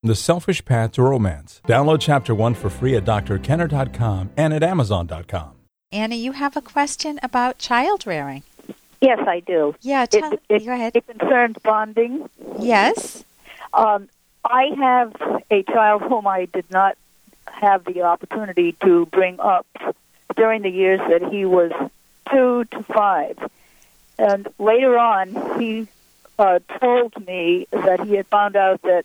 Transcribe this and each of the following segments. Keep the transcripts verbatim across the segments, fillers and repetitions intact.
The Selfish Path to Romance. Download Chapter one for free at D R Kenner dot com and at Amazon dot com. Anna, you have a question about child rearing. Yes, I do. Yeah, tell, it, it, go ahead. It concerns bonding. Yes. Um, I have a child whom I did not have the opportunity to bring up during the years that he was two to five. And later on, he uh, told me that he had found out that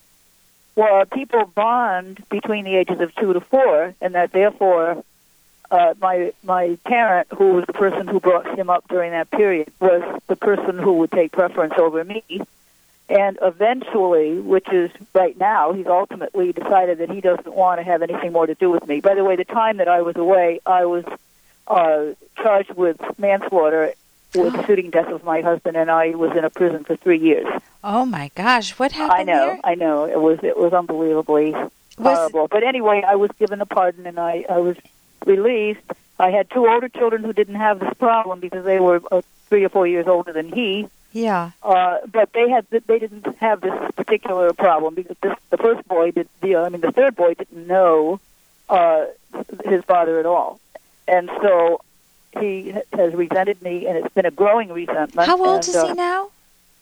well, people bond between the ages of two to four, and that therefore uh, my my parent, who was the person who brought him up during that period, was the person who would take preference over me. And eventually, which is right now, he's ultimately decided that he doesn't want to have anything more to do with me. By the way, the time that I was away, I was uh, charged with manslaughter with the shooting death of my husband, and I was in a prison for three years. Oh my gosh, what happened I know, there? I know. It was it was unbelievably Was- horrible. But anyway, I was given a pardon, and I, I was released. I had two older children who didn't have this problem because they were uh, three or four years older than he. Yeah. Uh, but they had they didn't have this particular problem because this, the first boy did. The I mean, the third boy didn't know uh, his father at all, and so he has resented me, and it's been a growing resentment. How old and, is uh, he now?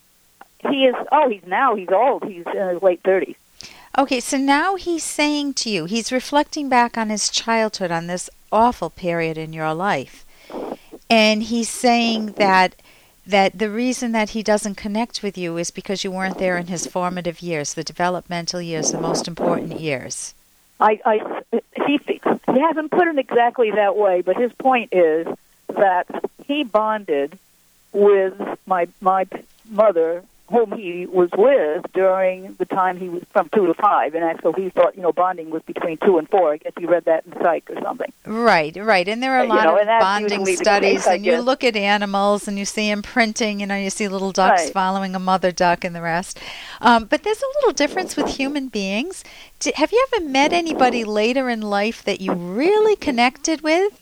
He is. Oh, he's now. He's old. He's in his late thirties. Okay, so now he's saying to you, he's reflecting back on his childhood, on this awful period in your life, and he's saying that that the reason that he doesn't connect with you is because you weren't there in his formative years, the developmental years, the most important years. I, I, he, he hasn't put it exactly that way, but his point is that he bonded with my my mother, whom he was with during the time he was from two to five, and actually he thought, you know, bonding was between two and four. I guess he read that in psych or something. Right, right, and there are a You lot know, of and that's bonding usually the studies, case, I and you guess. look at animals, and you see imprinting, you know, you see little ducks Right. following a mother duck and the rest. Um, but there's a little difference with human beings. D- have you ever met anybody later in life that you really connected with?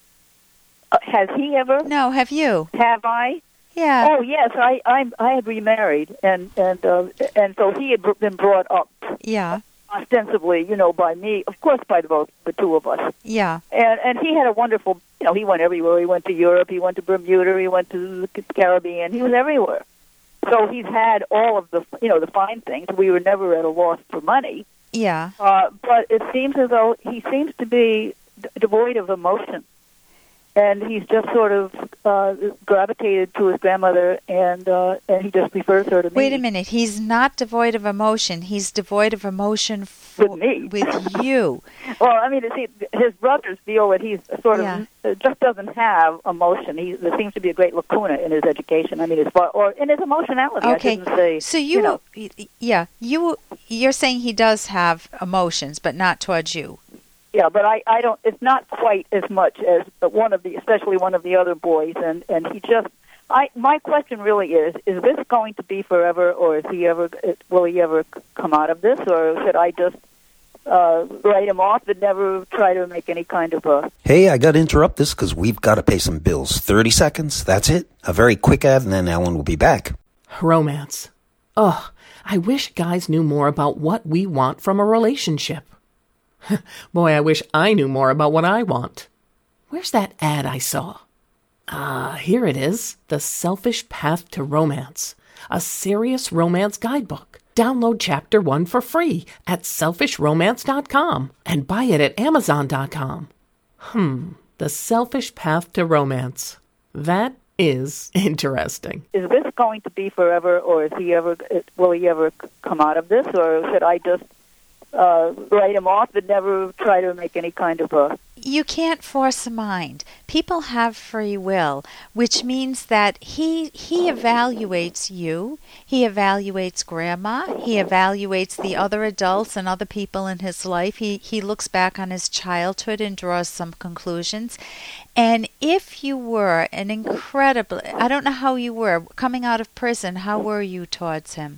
Uh, has he ever? No, have you? Have I? Yeah. Oh yes, I I, I had remarried, and and uh, and so he had been brought up Yeah, ostensibly, you know, by me, of course, by the both the two of us. yeah. And and he had a wonderful, you know, he went everywhere. He went to Europe, he went to Bermuda, he went to the Caribbean. He was everywhere. So he's had all of the, you know, the fine things. We were never at a loss for money. Yeah. Uh, but it seems as though he seems to be d- devoid of emotion. And he's just sort of uh, gravitated to his grandmother, and uh, and he just prefers her to me. Wait a minute. He's not devoid of emotion. He's devoid of emotion for, With me. with you. Well, I mean, see, his brothers feel that he's sort of Yeah. uh, just doesn't have emotion. He there seems to be a great lacuna in his education. I mean, his or in his emotionality. I Okay. shouldn't say, So you, you know, y- yeah, you you're saying he does have emotions, but not towards you. yeah, but I, I don't. It's not quite as much as one of the, especially one of the other boys, and and he just. I my question really is: is this going to be forever, or is he ever? Will he ever come out of this, or should I just uh, write him off and never try to make any kind of a? Hey, I got to interrupt this because we've got to pay some bills. thirty seconds, that's it. A very quick ad, and then Ellen will be back. Romance. Ugh, I wish guys knew more about what we want from a relationship. Boy, I wish I knew more about what I want. Where's that ad I saw? Ah, here it is. The Selfish Path to Romance. A serious romance guidebook. Download chapter one for free at selfish romance dot com and buy it at amazon dot com. Hmm, The Selfish Path to Romance. That is interesting. Is this going to be forever, or is he ever? Will he ever come out of this, or should I just uh, write him off and never try to make any kind of a? You can't force a mind. People have free will, which means that he he evaluates you, he evaluates grandma, he evaluates the other adults and other people in his life. He he looks back on his childhood and draws some conclusions. And if you were an incredible, I don't know how you were, coming out of prison, how were you towards him?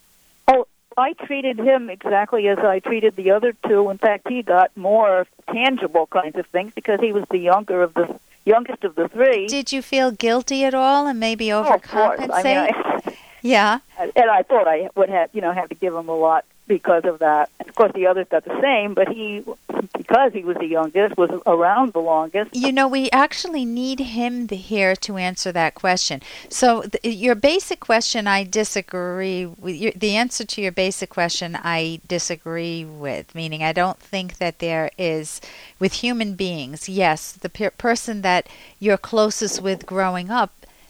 Oh, I treated him exactly as I treated the other two. In fact, he got more tangible kinds of things because he was the younger of the youngest of the three. Did you feel guilty at all and maybe Oh, of course. overcompensate? I mean, I, Yeah. And I thought I would have, you know, have to give him a lot because of that. And of course, the others got the same, but he, because he was the youngest, was around the longest. You know, we actually need him to, here to answer that question. So th- your basic question, I disagree with. Your, the answer to your basic question, I disagree with, meaning I don't think that there is, with human beings, yes, the per- person that you're closest with growing up,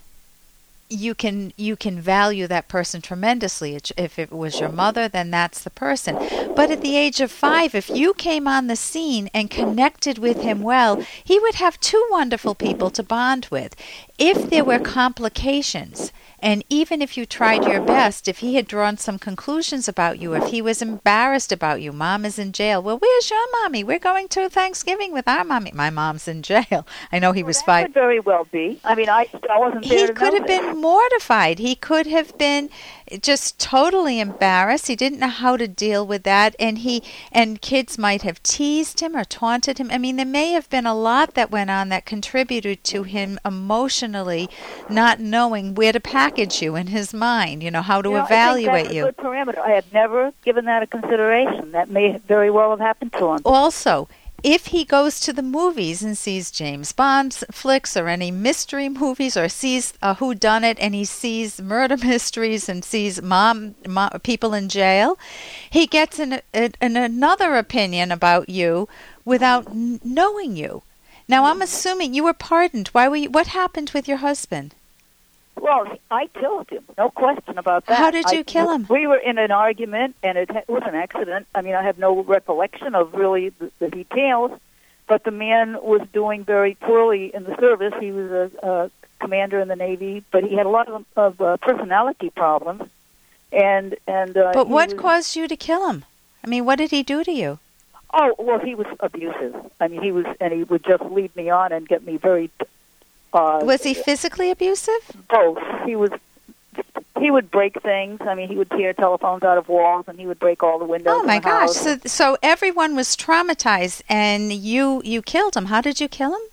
you can you can value that person tremendously. If it was your mother, then that's the person. But at the age of five, if you came on the scene and connected with him well, he would have two wonderful people to bond with. If there were complications, and even if you tried your best, if he had drawn some conclusions about you, if he was embarrassed about you, mom is in jail. Well, where's your mommy? We're going to Thanksgiving with our mommy. My mom's in jail. I know he well, was that five. Could very well be. I mean, I, I wasn't there He to could know have that. been mortified. He could have been just totally embarrassed. He didn't know how to deal with that, and he and kids might have teased him or taunted him. I mean, there may have been a lot that went on that contributed to him emotionally not knowing where to package you in his mind, you know, how to you know, evaluate I think that's you. a good parameter. I had never given that a consideration. That may very well have happened to him. Also, if he goes to the movies and sees James Bond flicks or any mystery movies, or sees a whodunit and he sees murder mysteries and sees mom, mom people in jail, he gets an, an, another opinion about you without n- knowing you. Now, I'm assuming you were pardoned. Why were you, what happened with your husband? Well, I killed him. No question about that. How did you I, kill him? We were in an argument, and it was an accident. I mean, I have no recollection of really the, the details, but the man was doing very poorly in the service. He was a, a commander in the Navy, but he had a lot of, of uh, personality problems. And and uh, But what was, caused you to kill him? I mean, what did he do to you? Oh, well, he was abusive. I mean, he was, and he would just lead me on and get me very. Uh, Was he physically abusive? Both. He was. He would break things. I mean, he would tear telephones out of walls, and he would break all the windows. Oh my in the gosh! house. So, so everyone was traumatized, and you you killed him. How did you kill him?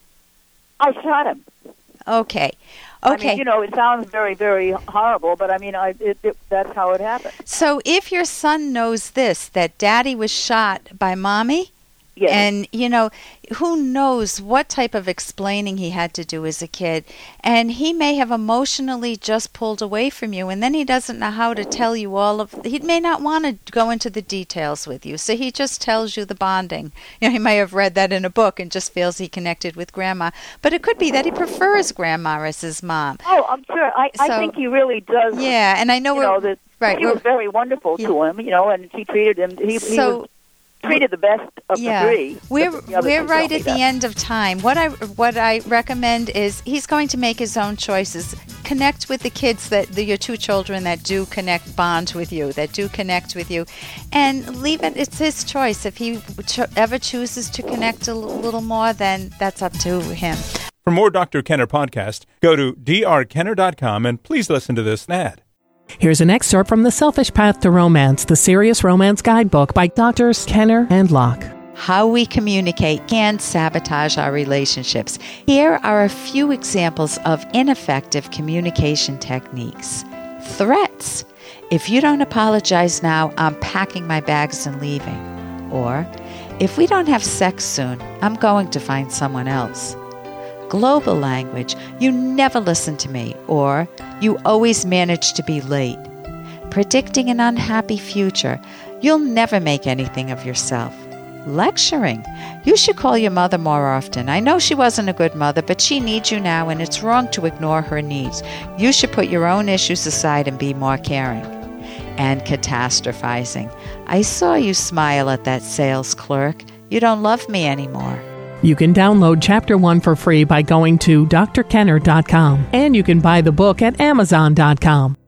I shot him. Okay, okay. I mean, you know, it sounds very, very horrible, but I mean, I it, it, that's how it happened. So, if your son knows this, that Daddy was shot by Mommy. Yes. And, you know, who knows what type of explaining he had to do as a kid. And he may have emotionally just pulled away from you, and then he doesn't know how to tell you all of... He may not want to go into the details with you, so he just tells you the bonding. You know, he may have read that in a book and just feels he connected with Grandma. But it could be that he prefers Grandma as his mom. Oh, I'm sure. I, So, I think he really does. Yeah, and I know you we're... know, that right, she we're- was very wonderful Yeah. to him, you know, and she treated him... He, he So... was treated the best of Yeah, the three. we're The other we're two right tell at me the that. end of time. What I what I recommend is he's going to make his own choices. Connect with the kids that the, your two children that do connect, bond with you, that do connect with you, and leave it. It's his choice. If he cho- ever chooses to connect a l- little more, then that's up to him. For more Doctor Kenner podcast, go to d r kenner dot com and please listen to this ad. Here's an excerpt from The Selfish Path to Romance, the Serious Romance Guidebook by Doctors Kenner and Locke. How we communicate can sabotage our relationships. Here are a few examples of ineffective communication techniques. Threats. If you don't apologize now, I'm packing my bags and leaving. Or, if we don't have sex soon, I'm going to find someone else. Global language. You never listen to me. Or, you always manage to be late. Predicting an unhappy future. You'll never make anything of yourself. Lecturing. You should call your mother more often. I know she wasn't a good mother, but she needs you now, and it's wrong to ignore her needs. You should put your own issues aside and be more caring. And catastrophizing. I saw you smile at that sales clerk. You don't love me anymore. You can download Chapter one for free by going to d r kenner dot com, and you can buy the book at amazon dot com.